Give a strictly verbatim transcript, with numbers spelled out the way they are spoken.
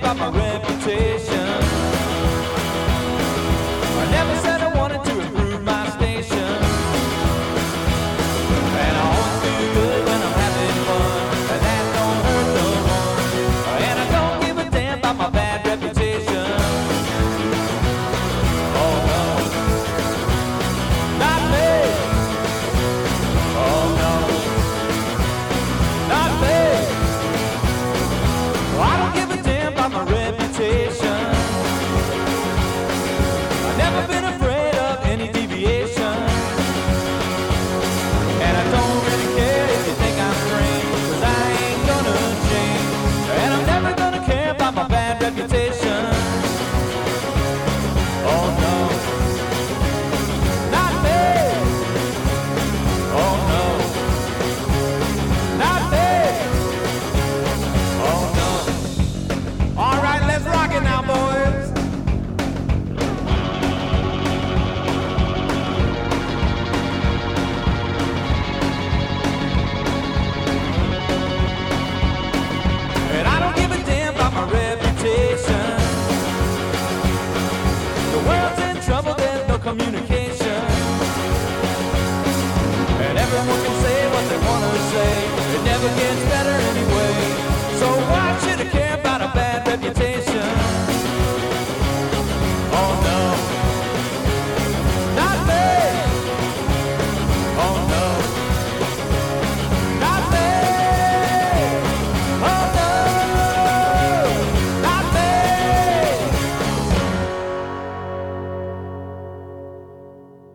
about my reputation. I never said I wanted to improve my station. And I always feel good when I'm having fun, and that don't hurt no one. And I don't give a damn about my bad reputation. Oh no, not me. Oh no, not me. I don't give a damn about my reputation. I've never been afraid of any deviation. And I don't really care if you think I'm strange, 'cause I ain't gonna change. And I'm never gonna care about my bad reputation. Oh no, not me. Oh no, not me. Oh no. All right, let's rock it now, boys. And I don't give a damn about my reputation. The world's in trouble, there's no communication.